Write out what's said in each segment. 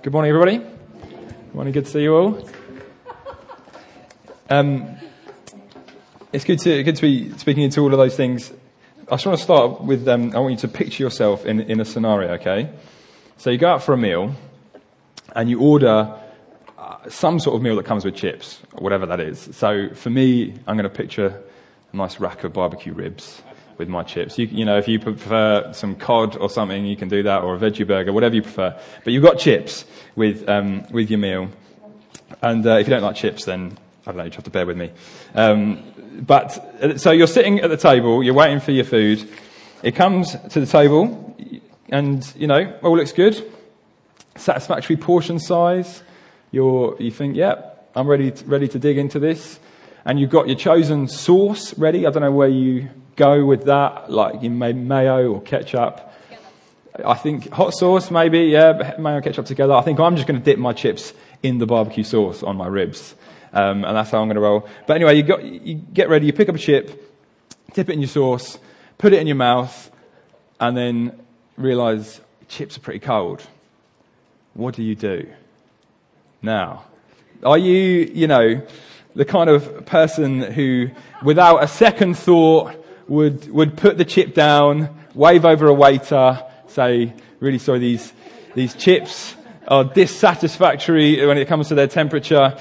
Good morning, everybody. Good morning, good to see you all. It's good to be speaking into all of those things. I just want to start with, I want you to picture yourself in a scenario, okay? So you go out for a meal, and you order some sort of meal that comes with chips, or whatever that is. So for me, I'm going to picture a nice rack of barbecue ribs with my chips. You know, if you prefer some cod or something, you can do that, or a veggie burger, whatever you prefer. But you've got chips with your meal. And if you don't like chips, then I don't know, you have to bear with me. So you're sitting at the table, you're waiting for your food. It comes to the table, and you know, all looks good. Satisfactory portion size. You think, yeah, I'm ready to dig into this. And you've got your chosen sauce ready. I don't know where you go with that, like you made mayo or ketchup. I think hot sauce, maybe, yeah, mayo and ketchup together. I think I'm just going to dip my chips in the barbecue sauce on my ribs. And that's how I'm going to roll. But anyway, you get ready, you pick up a chip, dip it in your sauce, put it in your mouth, and then realise chips are pretty cold. What do? Now, are you know, the kind of person who, without a second thought, would put the chip down, wave over a waiter, say, really sorry, these chips are dissatisfactory when it comes to their temperature,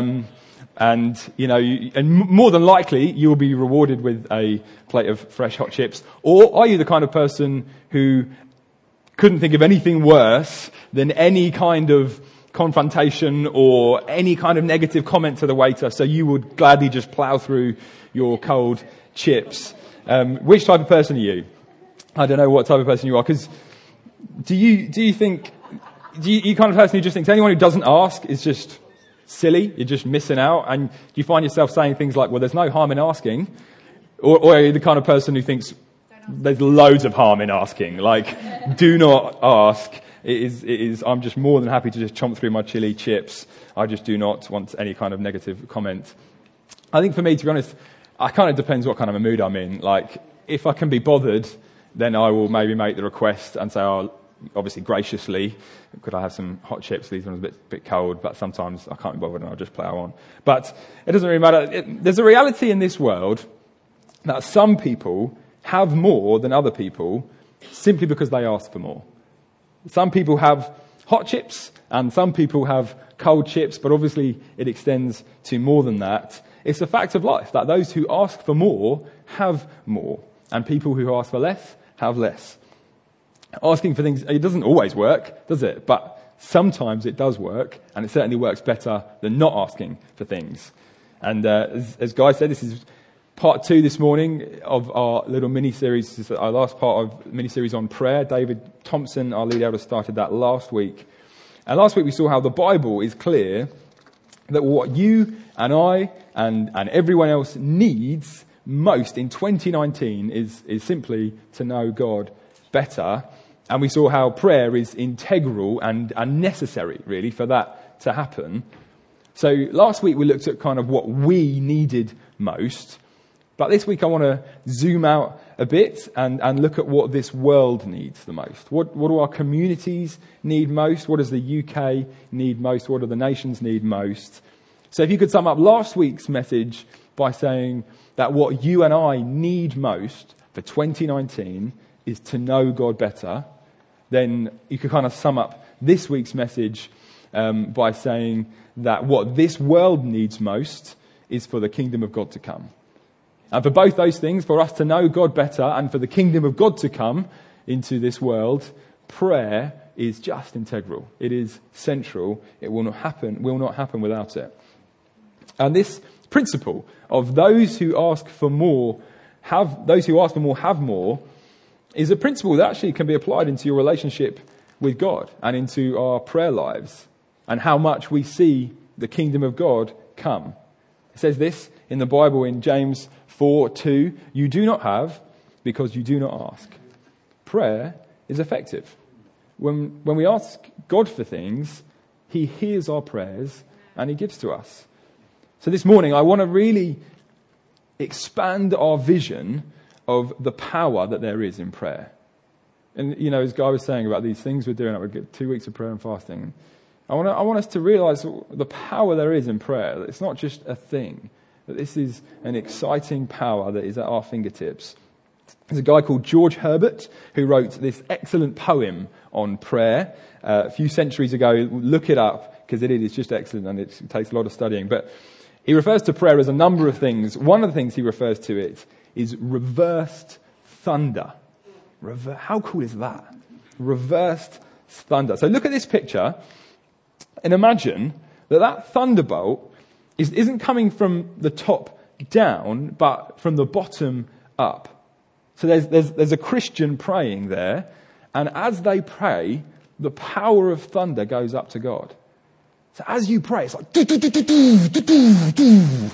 and you know, and more than likely you will be rewarded with a plate of fresh hot chips? Or are you the kind of person who couldn't think of anything worse than any kind of confrontation or any kind of negative comment to the waiter, so you would gladly just plough through your cold chips? Which type of person are you? I don't know what type of person you are, because do you kind of person who just thinks anyone who doesn't ask is just silly, you're just missing out? And do you find yourself saying things like, well, there's no harm in asking? Or are you the kind of person who thinks there's loads of harm in asking? Like, do not ask. It is, I'm just more than happy to just chomp through my chili chips. I just do not want any kind of negative comment. I think for me, to be honest, it kind of depends what kind of a mood I'm in. Like, if I can be bothered, then I will maybe make the request and say, oh, obviously graciously, could I have some hot chips? These ones are a bit cold, but sometimes I can't be bothered and I'll just plough on. But it doesn't really matter. There's a reality in this world that some people have more than other people simply because they ask for more. Some people have hot chips and some people have cold chips, but obviously it extends to more than that. It's a fact of life that those who ask for more have more, and people who ask for less have less. Asking for things, it doesn't always work, does it? But sometimes it does work, and it certainly works better than not asking for things. And as Guy said, this is part 2 this morning of our little mini-series. This is our last part of mini-series on prayer. David Thompson, our lead elder, started that last week. And last week we saw how the Bible is clear that what you and I and everyone else needs most in 2019 is simply to know God better. And we saw how prayer is integral and necessary, really, for that to happen. So last week we looked at kind of what we needed most. But this week I want to zoom out a bit and look at what this world needs the most. What do our communities need most? What does the UK need most? What do the nations need most? So if you could sum up last week's message by saying that what you and I need most for 2019 is to know God better, then you could kind of sum up this week's message by saying that what this world needs most is for the kingdom of God to come. And for both those things, for us to know God better and for the kingdom of God to come into this world, prayer is just integral. It is central. It will not happen without it. And this principle of those who ask for more have more is a principle that actually can be applied into your relationship with God and into our prayer lives and how much we see the kingdom of God come. It says this in the Bible in James 4:2, you do not have because you do not ask. Prayer is effective. When we ask God for things, He hears our prayers and He gives to us. So this morning I want to really expand our vision of the power that there is in prayer. And, you know, as Guy was saying about these things we're doing, we've got 2 weeks of prayer and fasting. I want us to realize the power there is in prayer. That it's not just a thing. That this is an exciting power that is at our fingertips. There's a guy called George Herbert who wrote this excellent poem on prayer a few centuries ago. Look it up because it is just excellent and it takes a lot of studying. But he refers to prayer as a number of things. One of the things he refers to it is reversed thunder. How cool is that? Reversed thunder. So look at this picture and imagine that thunderbolt isn't coming from the top down, but from the bottom up. So there's a Christian praying there, and as they pray, the power of thunder goes up to God. So as you pray, it's like do, do, do, do, do, do, do, do.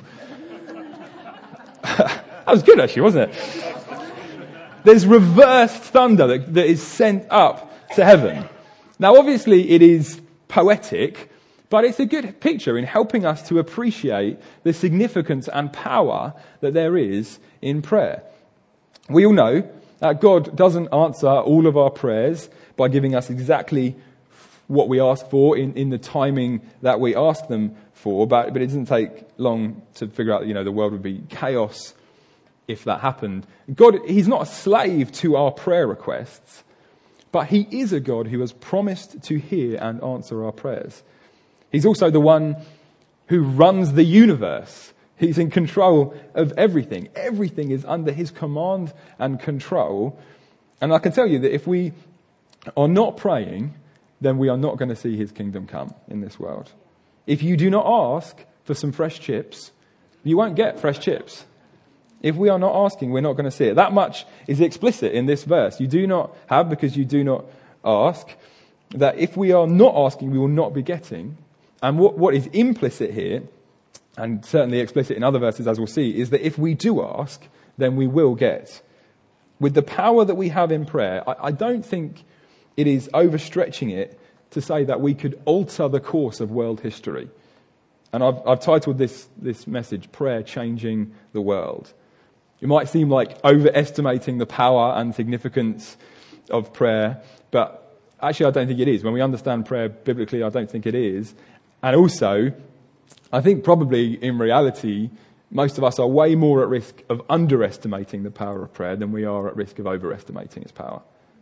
That was good actually, wasn't it? There's reversed thunder that is sent up to heaven. Now obviously it is poetic, but it's a good picture in helping us to appreciate the significance and power that there is in prayer. We all know that God doesn't answer all of our prayers by giving us exactly what we ask for in the timing that we ask them for, but it doesn't take long to figure out, the world would be chaos if that happened. God, he's not a slave to our prayer requests, but he is a God who has promised to hear and answer our prayers. He's also the one who runs the universe. He's in control of everything. Everything is under his command and control. And I can tell you that if we are not praying, then we are not going to see his kingdom come in this world. If you do not ask for some fresh chips, you won't get fresh chips. If we are not asking, we're not going to see it. That much is explicit in this verse. You do not have because you do not ask. That if we are not asking, we will not be getting. And what is implicit here, and certainly explicit in other verses as we'll see, is that if we do ask, then we will get. With the power that we have in prayer, I don't think it is overstretching it to say that we could alter the course of world history. And I've titled this message, Prayer Changing the World. It might seem like overestimating the power and significance of prayer, but actually I don't think it is. When we understand prayer biblically, I don't think it is. And also, I think probably in reality, most of us are way more at risk of underestimating the power of prayer than we are at risk of overestimating its power.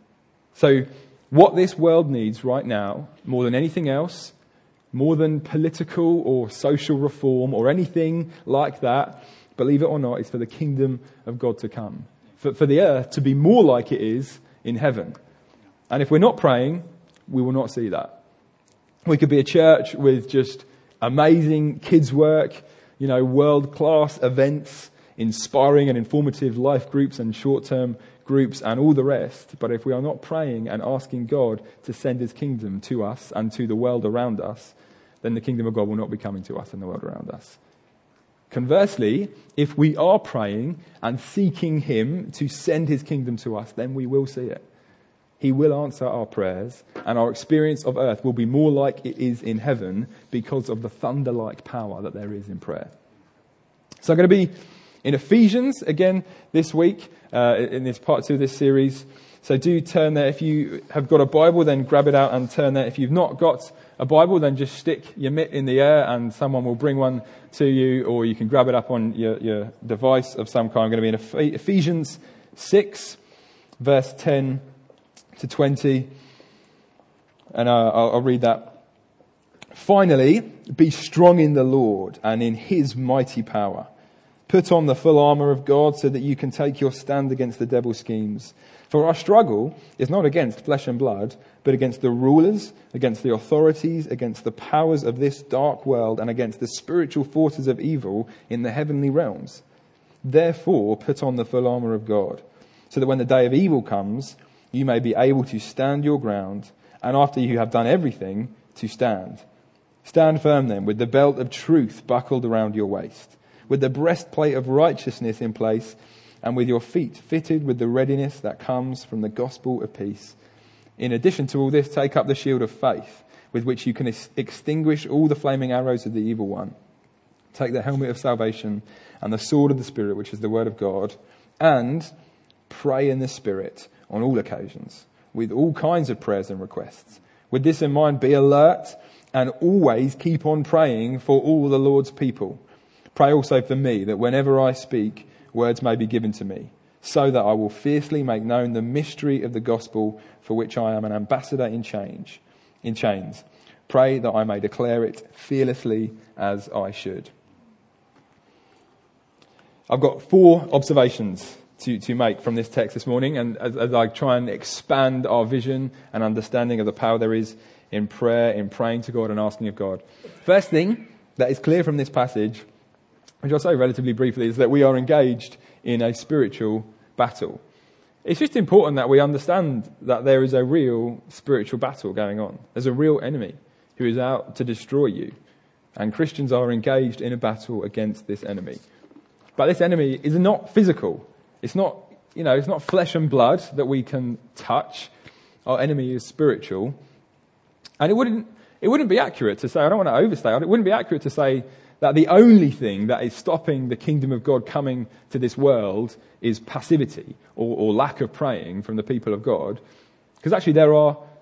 So what this world needs right now, more than anything else, more than political or social reform or anything like that, believe it or not, is for the kingdom of God to come. For the earth to be more like it is in heaven. And if we're not praying, we will not see that. We could be a church with just amazing kids' work, world-class events, inspiring and informative life groups and short-term groups and all the rest. But if we are not praying and asking God to send his kingdom to us and to the world around us, then the kingdom of God will not be coming to us and the world around us. Conversely, if we are praying and seeking him to send his kingdom to us, then we will see it. He will answer our prayers, and our experience of earth will be more like it is in heaven because of the thunder-like power that there is in prayer. So I'm going to be in Ephesians again this week, in this part 2 of this series. So do turn there. If you have got a Bible, then grab it out and turn there. If you've not got a Bible, then just stick your mitt in the air and someone will bring one to you, or you can grab it up on your device of some kind. I'm going to be in Ephesians 6, verse 10 to 20, and I'll read that. Finally, be strong in the Lord and in his mighty power. Put on the full armour of God so that you can take your stand against the devil's schemes. For our struggle is not against flesh and blood, but against the rulers, against the authorities, against the powers of this dark world, and against the spiritual forces of evil in the heavenly realms. Therefore, put on the full armour of God, so that when the day of evil comes, you may be able to stand your ground, and after you have done everything, to stand. Stand firm then, with the belt of truth buckled around your waist, with the breastplate of righteousness in place, and with your feet fitted with the readiness that comes from the gospel of peace. In addition to all this, take up the shield of faith, with which you can extinguish all the flaming arrows of the evil one. Take the helmet of salvation and the sword of the Spirit, which is the word of God, and pray in the Spirit on all occasions, with all kinds of prayers and requests. With this in mind, be alert and always keep on praying for all the Lord's people. Pray also for me, that whenever I speak, words may be given to me, so that I will fiercely make known the mystery of the gospel, for which I am an ambassador in chains. Pray that I may declare it fearlessly as I should. I've got 4 observations to make from this text this morning, and as I try and expand our vision and understanding of the power there is in prayer, in praying to God and asking of God. First thing that is clear from this passage, which I'll say relatively briefly, is that we are engaged in a spiritual battle. It's just important that we understand that there is a real spiritual battle going on. There's a real enemy who is out to destroy you. And Christians are engaged in a battle against this enemy. But this enemy is not physical. It's not, it's not flesh and blood that we can touch. Our enemy is spiritual. And it wouldn't be accurate to say, I don't want to overstate it, it wouldn't be accurate to say that the only thing that is stopping the kingdom of God coming to this world is passivity or lack of praying from the people of God. Because actually there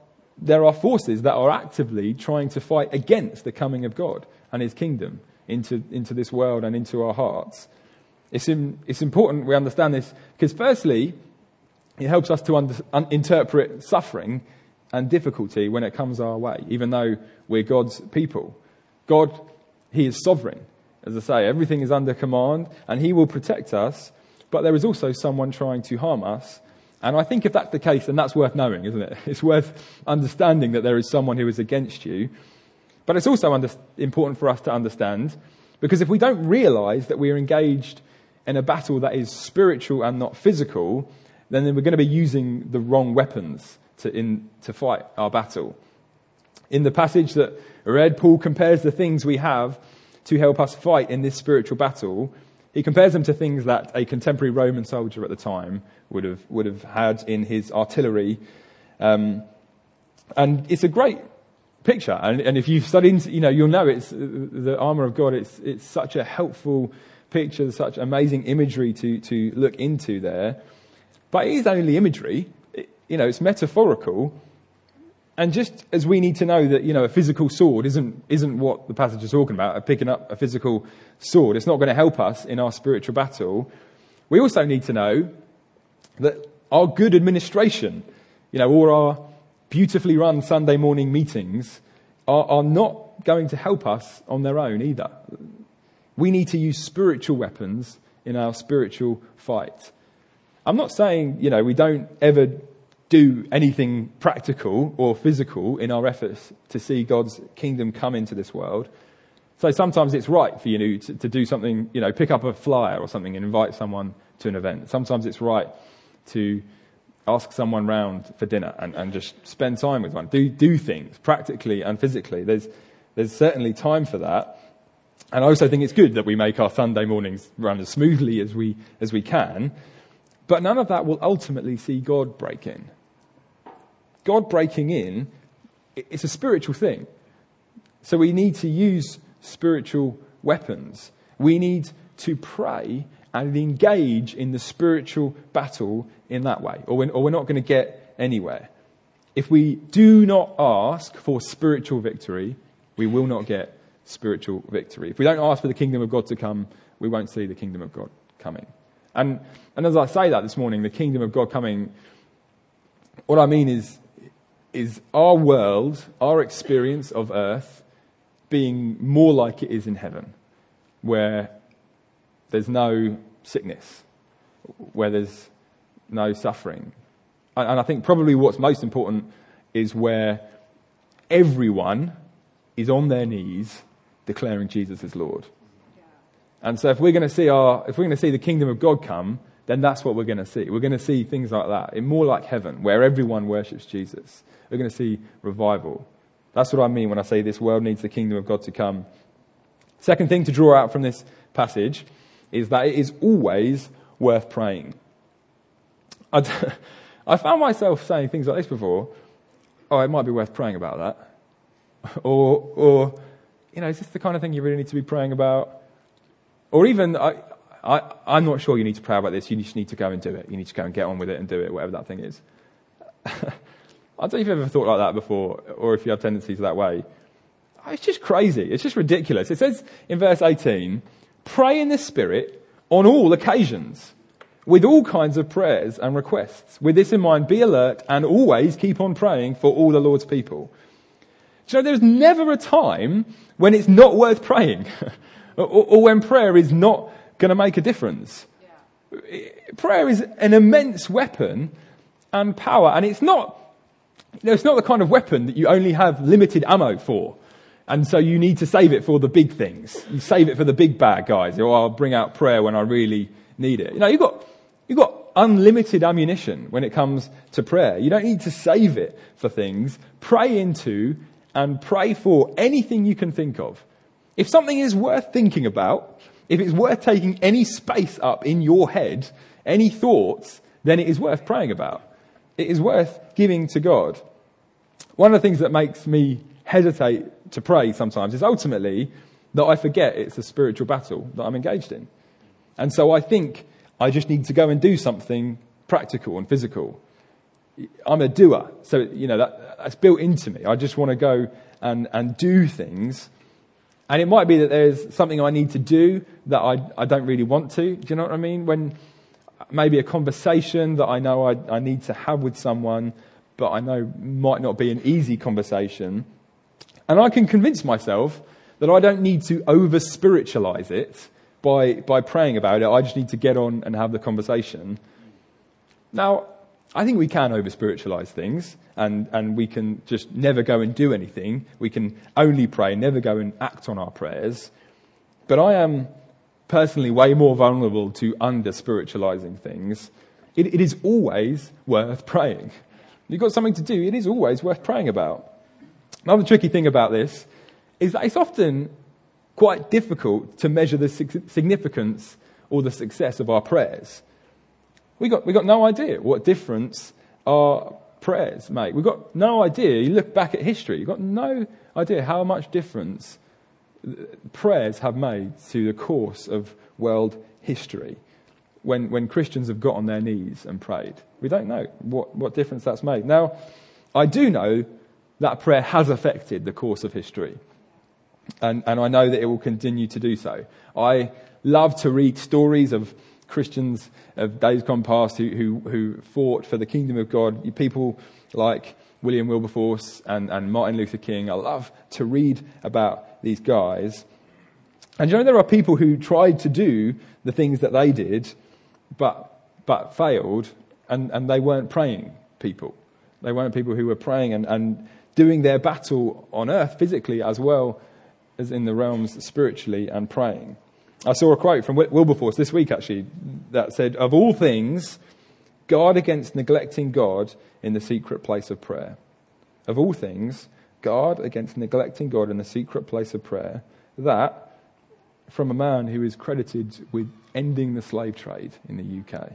are forces that are actively trying to fight against the coming of God and his kingdom into this world and into our hearts. It's important we understand this because firstly, it helps us to interpret suffering and difficulty when it comes our way, even though we're God's people. God, he is sovereign. As I say, everything is under command and he will protect us, but there is also someone trying to harm us. And I think if that's the case, then that's worth knowing, isn't it? It's worth understanding that there is someone who is against you. But it's also important for us to understand, because if we don't realise that we are engaged in a battle that is spiritual and not physical, then we're going to be using the wrong weapons to fight our battle. In the passage that I read, Paul compares the things we have to help us fight in this spiritual battle. He compares them to things that a contemporary Roman soldier at the time would have had in his artillery. And it's a great picture. And if you've studied, you'll know it's the armour of God. It's such a helpful picture, such amazing imagery to look into there. But it is only imagery. It's metaphorical. And just as we need to know that, a physical sword isn't what the passage is talking about, picking up a physical sword. It's not going to help us in our spiritual battle. We also need to know that our good administration, or our beautifully run Sunday morning meetings are not going to help us on their own either. We need to use spiritual weapons in our spiritual fight. I'm not saying, we don't ever do anything practical or physical in our efforts to see God's kingdom come into this world. So sometimes it's right for you to do something, pick up a flyer or something and invite someone to an event. Sometimes it's right to ask someone round for dinner and just spend time with one. Do things practically and physically. There's certainly time for that. And I also think it's good that we make our Sunday mornings run as smoothly as we can. But none of that will ultimately see God break in. God breaking in, it's a spiritual thing. So we need to use spiritual weapons. We need to pray and engage in the spiritual battle in that way, or we're not going to get anywhere. If we do not ask for spiritual victory, we will not get spiritual victory. If we don't ask for the kingdom of God to come, we won't see the kingdom of God coming. And as I say that this morning, the kingdom of God coming, what I mean is our world, our experience of earth, being more like it is in heaven, where there's no sickness, where there's no suffering. And I think probably what's most important is where everyone is on their knees declaring Jesus as Lord. And so if we're going to see the kingdom of God come, then that's what we're going to see. We're going to see things like that, in more like heaven, where everyone worships Jesus. We're going to see revival. That's what I mean when I say this world needs the kingdom of God to come. Second thing to draw out from this passage is that it is always worth praying. I found myself saying things like this before. Oh, it might be worth praying about that. Or is this the kind of thing you really need to be praying about? Or even, I'm not sure you need to pray about this. You just need to go and do it. You need to go and get on with it and do it, whatever that thing is. I don't know if you've ever thought like that before, or if you have tendencies that way. It's just crazy. It's just ridiculous. It says in verse 18, pray in the Spirit on all occasions, with all kinds of prayers and requests. With this in mind, be alert and always keep on praying for all the Lord's people. Do you know, there's never a time when it's not worth praying or when prayer is not going to make a difference. Yeah. Prayer is an immense weapon and power, and it's not the kind of weapon that you only have limited ammo for. And so you need to save it for the big things. You save it for the big bad guys, or I'll bring out prayer when I really need it. You've got unlimited ammunition when it comes to prayer. You don't need to save it for things. Pray into and pray for anything you can think of. If something is worth thinking about, if it's worth taking any space up in your head, any thoughts, then it is worth praying about. It is worth giving to God. One of the things that makes me hesitate to pray sometimes is ultimately that I forget it's a spiritual battle that I'm engaged in. And so I think I just need to go and do something practical and physical. I'm a doer, so that's built into me. I just want to go and do things. And it might be that there's something I need to do that I don't really want to. Do you know what I mean? When maybe a conversation that I know I need to have with someone, but I know might not be an easy conversation. And I can convince myself that I don't need to over-spiritualize it by praying about it. I just need to get on and have the conversation. Now, I think we can over-spiritualize things, and we can just never go and do anything. We can only pray, never go and act on our prayers. But I am personally way more vulnerable to under-spiritualizing things. It is always worth praying. You've got something to do, it is always worth praying about. Another tricky thing about this is that it's often quite difficult to measure the significance or the success of our prayers. We got no idea what difference our prayers make. We've got no idea. You look back at history, you've got no idea how much difference prayers have made to the course of world history. When Christians have got on their knees and prayed, we don't know what difference that's made. Now, I do know that prayer has affected the course of history. And I know that it will continue to do so. I love to read stories of Christians of days gone past who fought for the kingdom of God. People like William Wilberforce and Martin Luther King. I love to read about these guys. And there are people who tried to do the things that they did, but failed, and they weren't praying people. They weren't people who were praying and doing their battle on earth physically as well as in the realms spiritually and praying. I saw a quote from Wilberforce this week actually that said, "Of all things, guard against neglecting God in the secret place of prayer." Of all things, guard against neglecting God in the secret place of prayer. That from a man who is credited with ending the slave trade in the UK.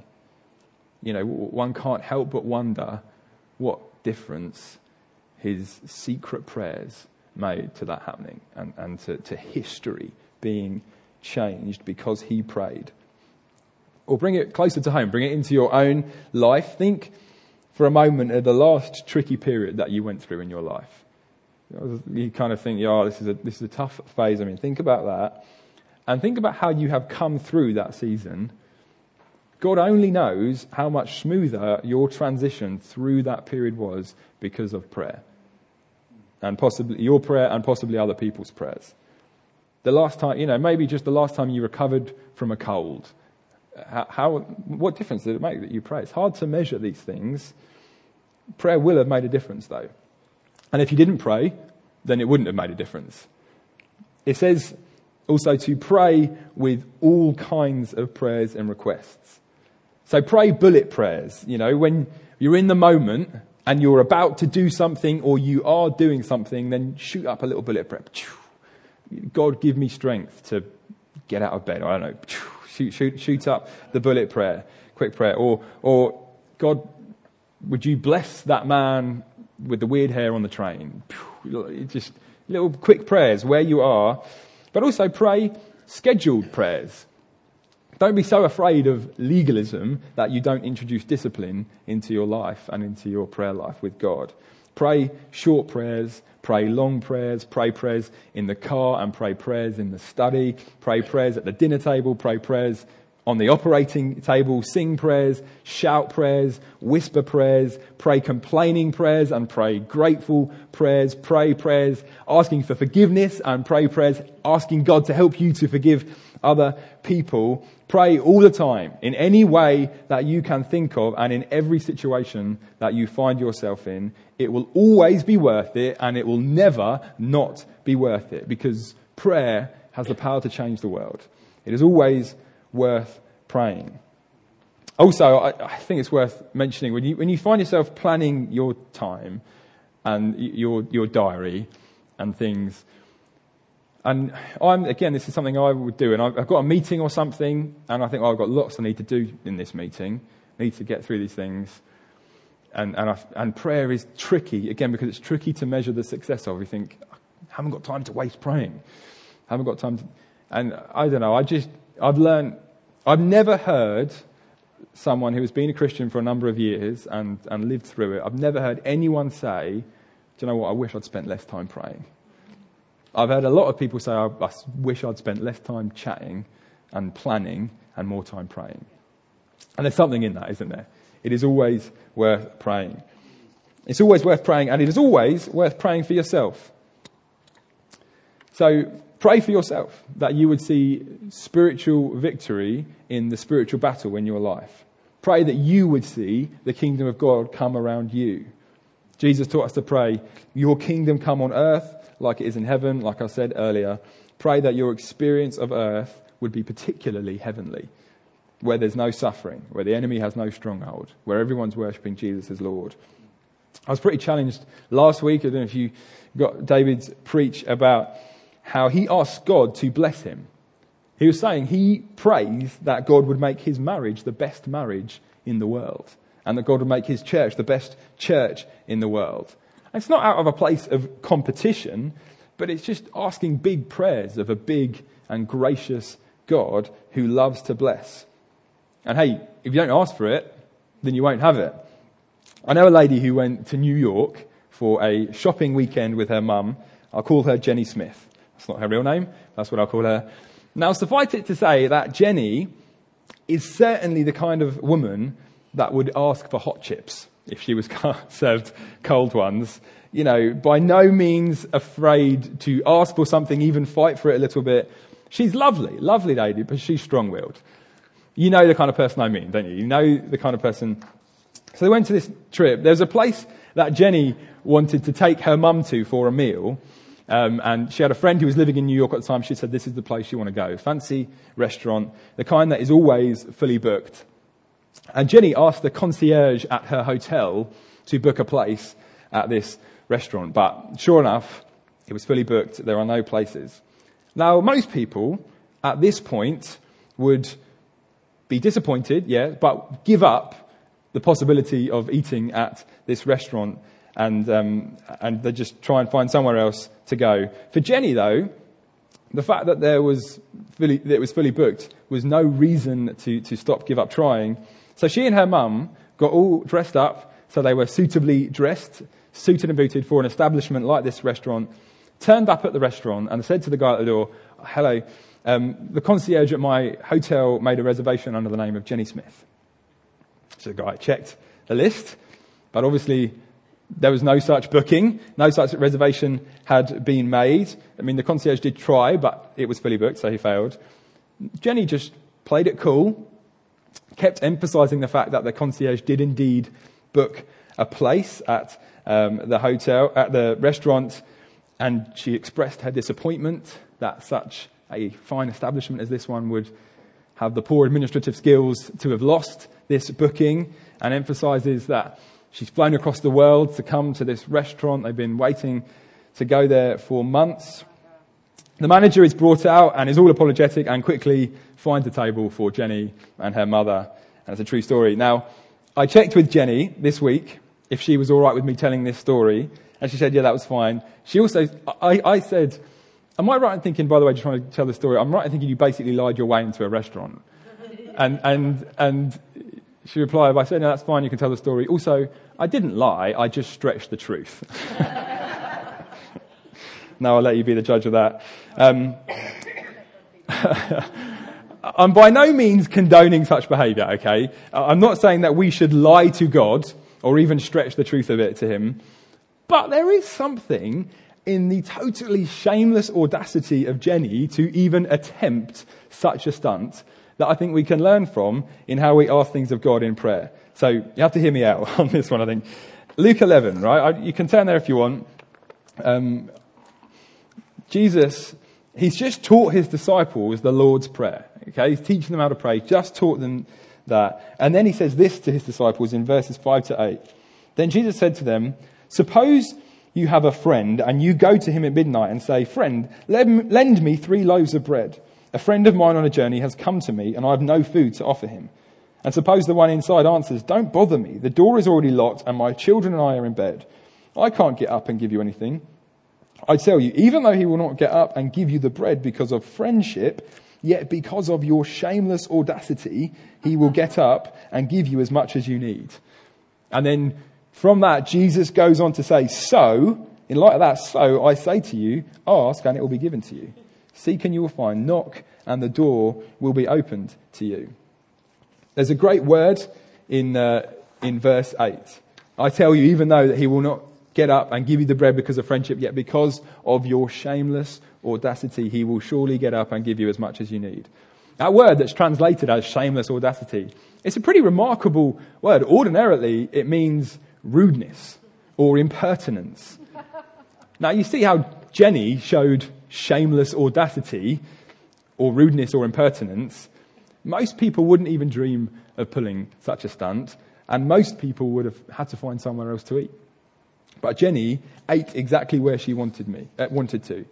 One can't help but wonder what difference his secret prayers made to that happening and to history being changed because he prayed. Or bring it closer to home, bring it into your own life. Think for a moment of the last tricky period that you went through in your life. You kind of think, this is a tough phase. Think about that. And think about how you have come through that season. God only knows how much smoother your transition through that period was because of prayer. And possibly your prayer and possibly other people's prayers. The last time, maybe just the last time you recovered from a cold. What difference did it make that you pray? It's hard to measure these things. Prayer will have made a difference though. And if you didn't pray, then it wouldn't have made a difference. It says also to pray with all kinds of prayers and requests. So pray bullet prayers. When you're in the moment and you're about to do something or you are doing something, then shoot up a little bullet prayer. God, give me strength to get out of bed. I don't know. Shoot up the bullet prayer, quick prayer. Or God, would you bless that man with the weird hair on the train? Just little quick prayers where you are. But also pray scheduled prayers. Don't be so afraid of legalism that you don't introduce discipline into your life and into your prayer life with God. Pray short prayers, pray long prayers, pray prayers in the car and pray prayers in the study, pray prayers at the dinner table, pray prayers on the operating table, sing prayers, shout prayers, whisper prayers, pray complaining prayers and pray grateful prayers, pray prayers asking for forgiveness and pray prayers asking God to help you to forgive other people. Pray all the time, in any way that you can think of and in every situation that you find yourself in. It will always be worth it, and it will never not be worth it, because prayer has the power to change the world. It is always worth praying. Also, I think it's worth mentioning, when you find yourself planning your time and your diary and things, and this is something I would do, and I've got a meeting or something, and I think, I've got lots I need to do in this meeting. I need to get through these things. And prayer is tricky, again, because it's tricky to measure the success of. You think, I haven't got time to waste praying. And I don't know, I've learned, I've never heard someone who has been a Christian for a number of years and lived through it, I've never heard anyone say, do you know what, I wish I'd spent less time praying. I've heard a lot of people say, I wish I'd spent less time chatting and planning and more time praying. And there's something in that, isn't there? It is always worth praying. It's always worth praying, and it is always worth praying for yourself. So pray for yourself, that you would see spiritual victory in the spiritual battle in your life. Pray that you would see the kingdom of God come around you. Jesus taught us to pray, your kingdom come on earth like it is in heaven, like I said earlier. Pray that your experience of earth would be particularly heavenly, where there's no suffering, where the enemy has no stronghold, where everyone's worshipping Jesus as Lord. I was pretty challenged last week. I don't know if you got David's preach about how he asked God to bless him. He was saying he prays that God would make his marriage the best marriage in the world, and that God would make his church the best church in the world. And it's not out of a place of competition, but it's just asking big prayers of a big and gracious God who loves to bless. And hey, if you don't ask for it, then you won't have it. I know a lady who went to New York for a shopping weekend with her mum. I'll call her Jenny Smith. That's not her real name. That's what I'll call her. Now, suffice it to say that Jenny is certainly the kind of woman that would ask for hot chips if she was served cold ones. You know, by no means afraid to ask for something, even fight for it a little bit. She's lovely lady, but she's strong-willed. You know the kind of person I mean, don't you? You know the kind of person. So they went to this trip. There was a place that Jenny wanted to take her mum to for a meal. And she had a friend who was living in New York at the time. She said, this is the place you want to go. Fancy restaurant, the kind that is always fully booked. And Jenny asked the concierge at her hotel to book a place at this restaurant. But sure enough, it was fully booked. There are no places. Now, most people at this point would be disappointed, but give up the possibility of eating at this restaurant, and they just try and find somewhere else to go. For Jenny, though, the fact that it was fully booked was no reason to give up trying. So she and her mum got all dressed up, so they were suitably dressed, suited and booted for an establishment like this restaurant, turned up at the restaurant and said to the guy at the door, hello, the concierge at my hotel made a reservation under the name of Jenny Smith. So the guy checked the list, but obviously there was no such booking, no such reservation had been made. I mean, the concierge did try, but it was fully booked, so he failed. Jenny just played it cool, kept emphasising the fact that the concierge did indeed book a place at the hotel, at the restaurant, and she expressed her disappointment that such a fine establishment as this one would have the poor administrative skills to have lost this booking, and emphasises that she's flown across the world to come to this restaurant. They've been waiting to go there for months. The manager is brought out and is all apologetic and quickly finds a table for Jenny and her mother. And it's a true story. Now, I checked with Jenny this week if she was all right with me telling this story. And she said, yeah, that was fine. She also, I said, am I right in thinking, by the way, just trying to tell the story, I'm right in thinking you basically lied your way into a restaurant. And She replied by saying, no, that's fine, you can tell the story. Also, I didn't lie, I just stretched the truth. Now I'll let you be the judge of that. I'm by no means condoning such behaviour, okay? I'm not saying that we should lie to God or even stretch the truth of it to him. But there is something in the totally shameless audacity of Jenny to even attempt such a stunt that I think we can learn from in how we ask things of God in prayer. So you have to hear me out on this one, I think. Luke 11, right? You can turn there if you want. Jesus, he's just taught his disciples the Lord's Prayer. Okay, he's teaching them how to pray, just taught them that. And then he says this to his disciples in verses 5 to 8. Then Jesus said to them, suppose you have a friend and you go to him at midnight and say, friend, lend me 3 loaves of bread. A friend of mine on a journey has come to me and I have no food to offer him. And suppose the one inside answers, don't bother me. The door is already locked and my children and I are in bed. I can't get up and give you anything. I tell you, even though he will not get up and give you the bread because of friendship, yet because of your shameless audacity, he will get up and give you as much as you need. And then from that, Jesus goes on to say, so, in light of that, so I say to you, ask and it will be given to you. Seek and you will find. Knock and the door will be opened to you. There's a great word in verse 8. I tell you, even though that he will not get up and give you the bread because of friendship, yet because of your shameless audacity, he will surely get up and give you as much as you need. That word that's translated as shameless audacity, it's a pretty remarkable word. Ordinarily, it means rudeness or impertinence. Now, you see how Jenny showed shameless audacity or rudeness or impertinence. Most people wouldn't even dream of pulling such a stunt, and most people would have had to find somewhere else to eat. But Jenny ate exactly where she wanted to.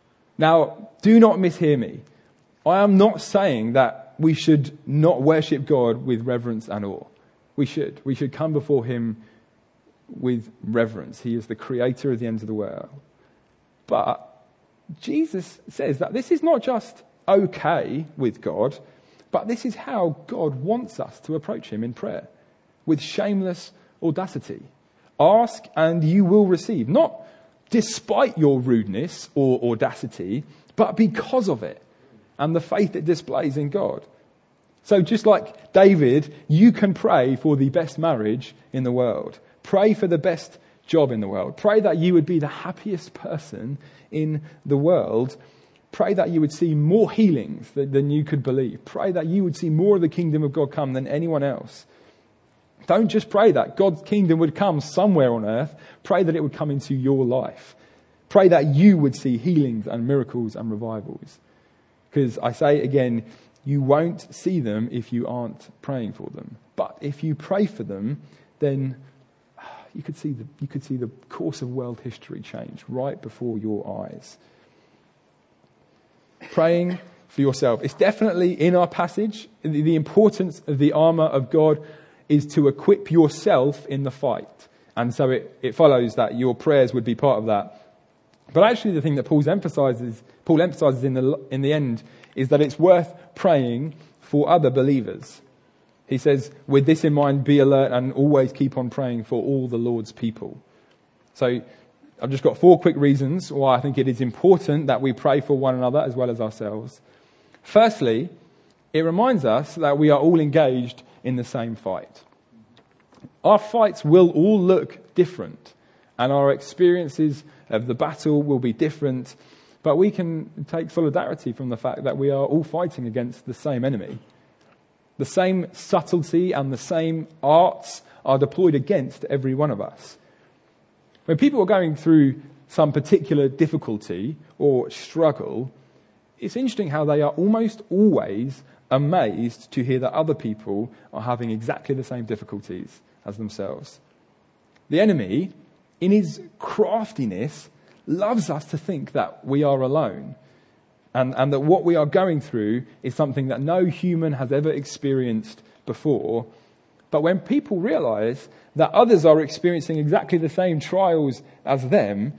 Now, do not mishear me. I am not saying that we should not worship God with reverence and awe. We should. We should come before him with reverence. He is the creator of the ends of the world. But Jesus says that this is not just okay with God, but this is how God wants us to approach him in prayer, with shameless audacity. Ask and you will receive, not despite your rudeness or audacity, but because of it and the faith it displays in God. So just like David, you can pray for the best marriage in the world. Pray for the best job in the world. Pray that you would be the happiest person in the world. Pray that you would see more healings than you could believe. Pray that you would see more of the kingdom of God come than anyone else. Don't just pray that God's kingdom would come somewhere on earth. Pray that it would come into your life. Pray that you would see healings and miracles and revivals. Because I say again, you won't see them if you aren't praying for them. But if you pray for them, then you could see the course of world history change right before your eyes. Praying for yourself. It's definitely in our passage. The importance of the armour of God is to equip yourself in the fight. And so it follows that your prayers would be part of that. But actually the thing that Paul emphasises in the end is that it's worth praying for other believers. He says, with this in mind, be alert and always keep on praying for all the Lord's people. So I've just got 4 quick reasons why I think it is important that we pray for one another as well as ourselves. Firstly, it reminds us that we are all engaged in the same fight. Our fights will all look different, and our experiences of the battle will be different, but we can take solidarity from the fact that we are all fighting against the same enemy. The same subtlety and the same arts are deployed against every one of us. When people are going through some particular difficulty or struggle, it's interesting how they are almost always amazed to hear that other people are having exactly the same difficulties as themselves. The enemy, in his craftiness, loves us to think that we are alone and that what we are going through is something that no human has ever experienced before. But when people realize that others are experiencing exactly the same trials as them,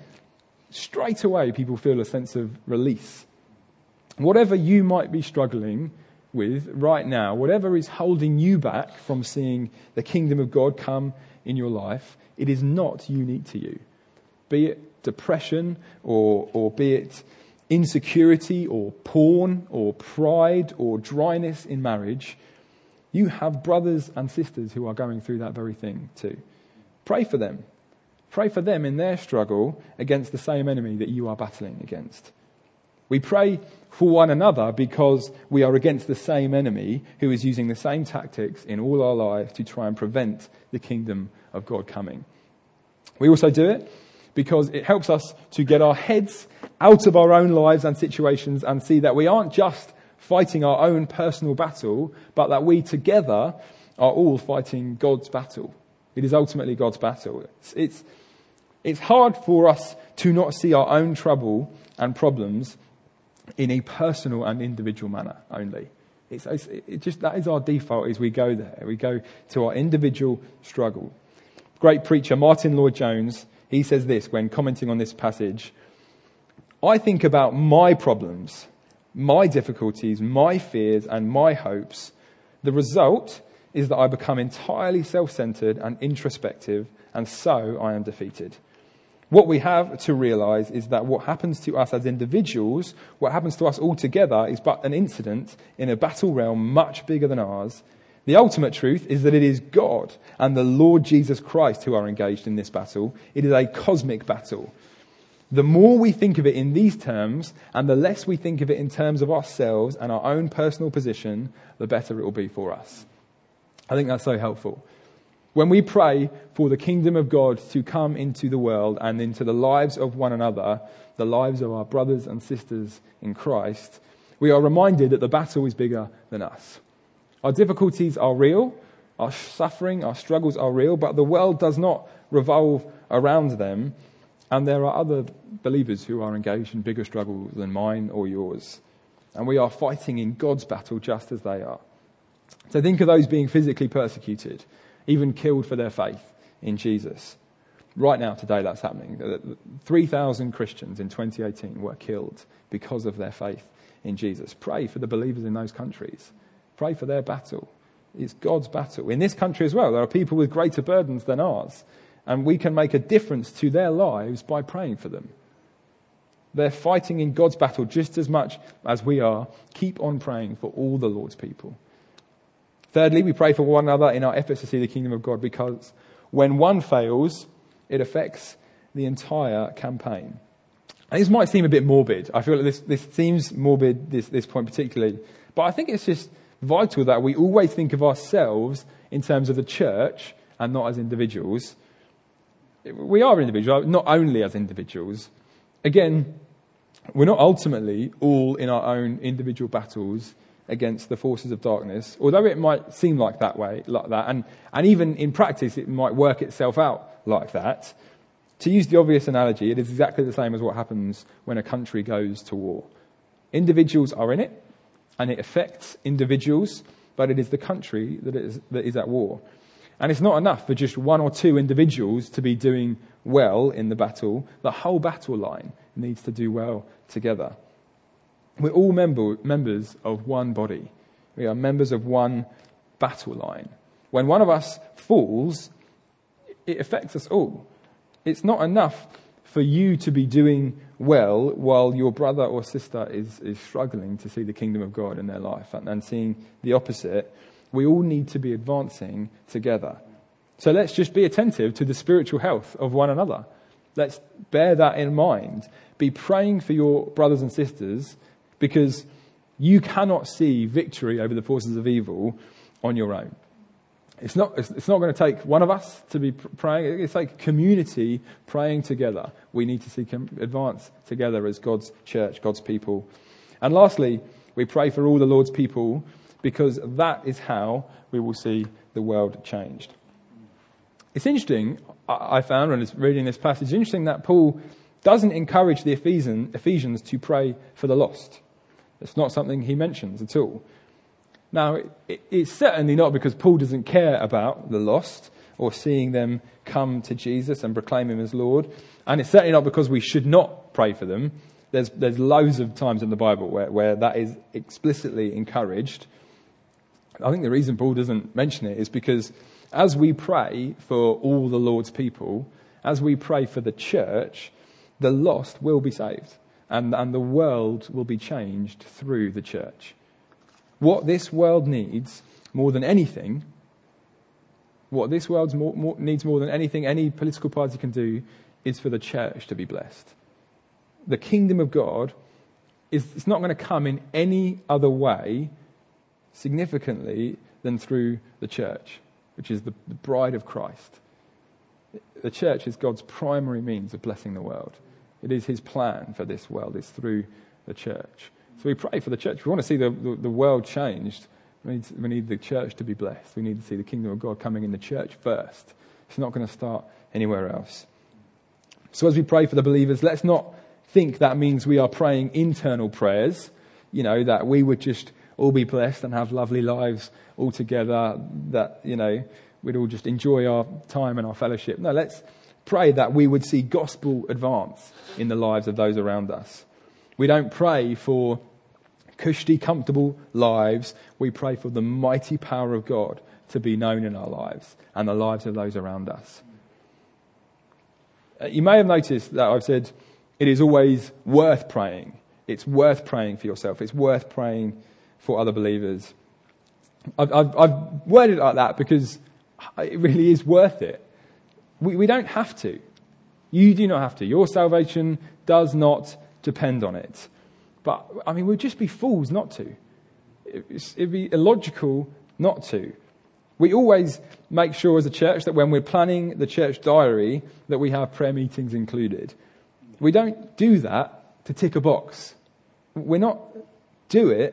straight away people feel a sense of release. Whatever you might be struggling with right now, whatever is holding you back from seeing the kingdom of God come in your life, it is not unique to you. Be it depression or be it insecurity or porn or pride or dryness in marriage, you have brothers and sisters who are going through that very thing too. Pray for them. Pray for them in their struggle against the same enemy that you are battling against. We pray for one another because we are against the same enemy who is using the same tactics in all our lives to try and prevent the kingdom of God coming. We also do it because it helps us to get our heads out of our own lives and situations and see that we aren't just fighting our own personal battle, but that we together are all fighting God's battle. It is ultimately God's battle. It's hard for us to not see our own trouble and problems in a personal and individual manner only. That is our default as we go there. We go to our individual struggle. Great preacher Martin Lloyd-Jones, he says this when commenting on this passage: I think about my problems, my difficulties, my fears and my hopes. The result is that I become entirely self-centered and introspective, and so I am defeated. What we have to realize is that what happens to us as individuals, what happens to us all together, is but an incident in a battle realm much bigger than ours. The ultimate truth is that it is God and the Lord Jesus Christ who are engaged in this battle. It is a cosmic battle. The more we think of it in these terms, and the less we think of it in terms of ourselves and our own personal position, the better it will be for us. I think that's so helpful. When we pray for the kingdom of God to come into the world and into the lives of one another, the lives of our brothers and sisters in Christ, we are reminded that the battle is bigger than us. Our difficulties are real, our suffering, our struggles are real, but the world does not revolve around them, and there are other believers who are engaged in bigger struggles than mine or yours. And we are fighting in God's battle just as they are. So think of those being physically persecuted, even killed for their faith in Jesus. Right now, today, that's happening. 3,000 Christians in 2018 were killed because of their faith in Jesus. Pray for the believers in those countries. Pray for their battle. It's God's battle. In this country as well, there are people with greater burdens than ours, and we can make a difference to their lives by praying for them. They're fighting in God's battle just as much as we are. Keep on praying for all the Lord's people. Thirdly, we pray for one another in our efforts to see the kingdom of God, because when one fails, it affects the entire campaign. And this might seem a bit morbid. I feel like this seems morbid, this point particularly. But I think it's just vital that we always think of ourselves in terms of the church and not as individuals. We are individuals, not only as individuals. Again, we're not ultimately all in our own individual battles against the forces of darkness, although it might seem like that, and even in practice it might work itself out like that. To use the obvious analogy, it is exactly the same as what happens when a country goes to war. Individuals are in it, and it affects individuals, but it is the country that is at war. And it's not enough for just one or two individuals to be doing well in the battle. The whole battle line needs to do well together. We're all members of one body. We are members of one battle line. When one of us falls, it affects us all. It's not enough for you to be doing well while your brother or sister is struggling to see the kingdom of God in their life and seeing the opposite. We all need to be advancing together. So let's just be attentive to the spiritual health of one another. Let's bear that in mind. Be praying for your brothers and sisters, because you cannot see victory over the forces of evil on your own. It's not going to take one of us to be praying. It's like community praying together. We need to advance together as God's church, God's people. And lastly, we pray for all the Lord's people, because that is how we will see the world changed. It's interesting, I found when I was reading this passage, it's interesting that Paul doesn't encourage the Ephesians to pray for the lost. It's not something he mentions at all. Now, it's certainly not because Paul doesn't care about the lost or seeing them come to Jesus and proclaim him as Lord. And it's certainly not because we should not pray for them. There's loads of times in the Bible where that is explicitly encouraged. I think the reason Paul doesn't mention it is because as we pray for all the Lord's people, as we pray for the church, the lost will be saved and the world will be changed through the church. What this world needs more than anything, needs more than anything any political party can do, is for the church to be blessed. The kingdom of God it's not going to come in any other way significantly than through the church, which is the bride of Christ. The church is God's primary means of blessing the world. It is his plan for this world. It's through the church. So we pray for the church. We want to see the world changed. We need the church to be blessed. We need to see the kingdom of God coming in the church first. It's not going to start anywhere else. So as we pray for the believers, let's not think that means we are praying internal prayers, that we would just all be blessed and have lovely lives all together, that, we'd all just enjoy our time and our fellowship. No, let's pray that we would see gospel advance in the lives of those around us. We don't pray for cushy, comfortable lives. We pray for the mighty power of God to be known in our lives and the lives of those around us. You may have noticed that I've said it is always worth praying. It's worth praying for yourself. It's worth praying for other believers. I've worded it like that because it really is worth it. We don't have to. You do not have to. Your salvation does not depend on it. But, we'd just be fools not to. It'd be illogical not to. We always make sure as a church that when we're planning the church diary that we have prayer meetings included. We don't do that to tick a box. We're not doing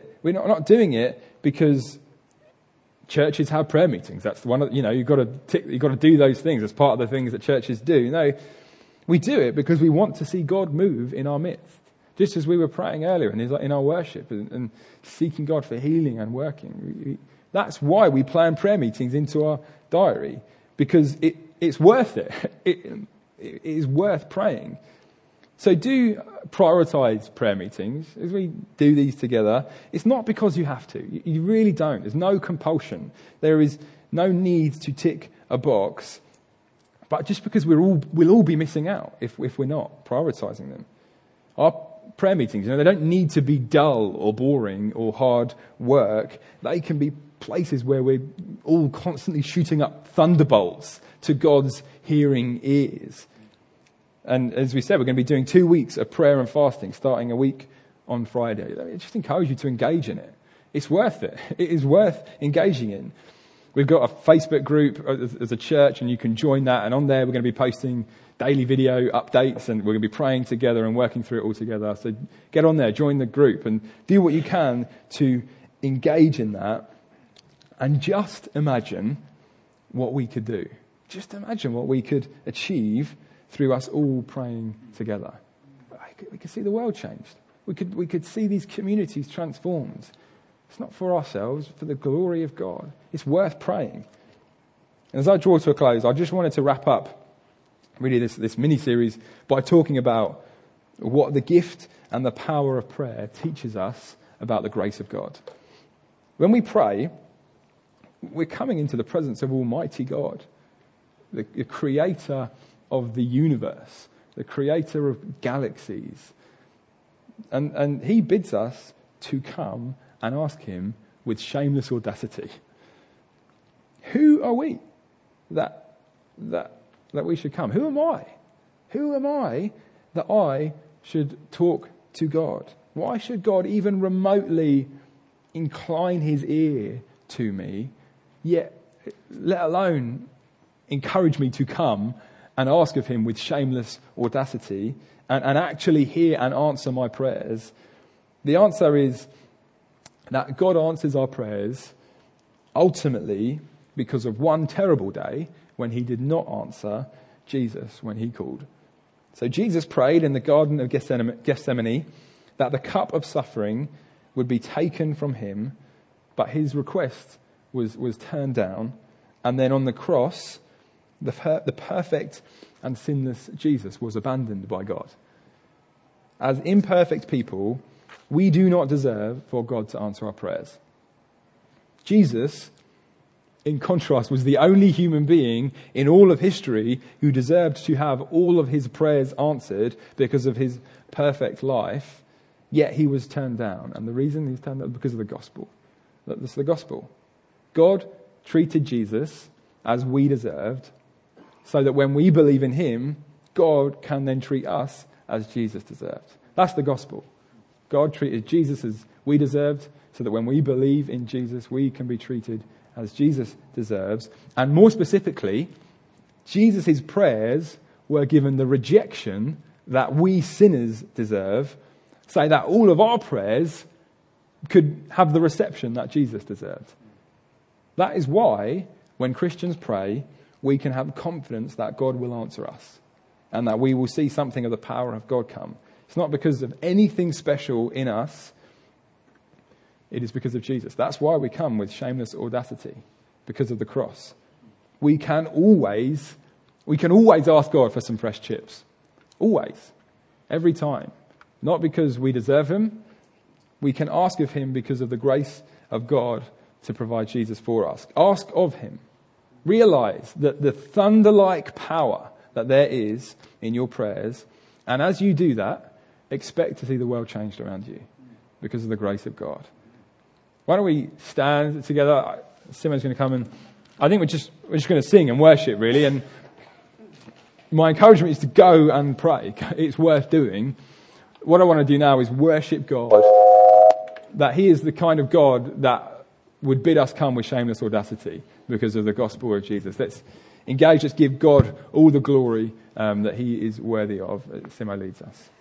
it because churches have prayer meetings. That's one of, you've got to do those things as part of the things that churches do. No, we do it because we want to see God move in our midst. Just as we were praying earlier in our worship and seeking God for healing and working. That's why we plan prayer meetings into our diary, because it's worth it. It is worth praying. So do prioritise prayer meetings as we do these together. It's not because you have to. You really don't. There's no compulsion. There is no need to tick a box. But just because we'll all be missing out if we're not prioritising them. Our prayer meetings, they don't need to be dull or boring or hard work. They can be places where we're all constantly shooting up thunderbolts to God's hearing ears. And as we said, we're going to be doing 2 weeks of prayer and fasting, starting a week on Friday. I just encourage you to engage in it. It's worth it. It is worth engaging in. We've got a Facebook group as a church, and you can join that. And on there, we're going to be posting daily video updates, and we're going to be praying together and working through it all together. So get on there, join the group, and do what you can to engage in that. And just imagine what we could do. Just imagine what we could achieve through us all praying together. We could see the world changed. We could see these communities transformed. It's not for ourselves, for the glory of God. It's worth praying. And as I draw to a close, I just wanted to wrap up really this mini-series by talking about what the gift and the power of prayer teaches us about the grace of God. When we pray, we're coming into the presence of Almighty God, the creator of the universe, the creator of galaxies. And he bids us to come and ask him with shameless audacity. Who are we that we should come? Who am I? Who am I that I should talk to God? Why should God even remotely incline his ear to me, yet let alone encourage me to come and ask of him with shameless audacity and actually hear and answer my prayers? The answer is that God answers our prayers ultimately because of one terrible day when he did not answer Jesus when he called. So Jesus prayed in the Garden of Gethsemane that the cup of suffering would be taken from him, but his request was turned down. And then on the cross, the perfect and sinless Jesus was abandoned by God. as imperfect people, we do not deserve for God to answer our prayers. Jesus, in contrast, was the only human being in all of history who deserved to have all of his prayers answered because of his perfect life, yet he was turned down. And the reason he was turned down was because of the gospel. That's the gospel. God treated Jesus as we deserved, so that when we believe in him, God can then treat us as Jesus deserved. That's the gospel. God treated Jesus as we deserved, so that when we believe in Jesus, we can be treated as Jesus deserves. And more specifically, Jesus' prayers were given the rejection that we sinners deserve, so that all of our prayers could have the reception that Jesus deserved. That is why, when Christians pray, we can have confidence that God will answer us and that we will see something of the power of God come. It's not because of anything special in us. It is because of Jesus. That's why we come with shameless audacity, because of the cross. We can always ask God for some fresh chips. Always. Every time. Not because we deserve him. We can ask of him because of the grace of God to provide Jesus for us. Ask of him. Realize that the thunder-like power that there is in your prayers, and as you do that, expect to see the world changed around you because of the grace of God. Why don't we stand together? Simon's going to come, and I think we're just going to sing and worship, really. And my encouragement is to go and pray. It's worth doing. What I want to do now is worship God. That he is the kind of God that would bid us come with shameless audacity because of the gospel of Jesus. Let's engage. Let's give God all the glory that he is worthy of. Simo leads us.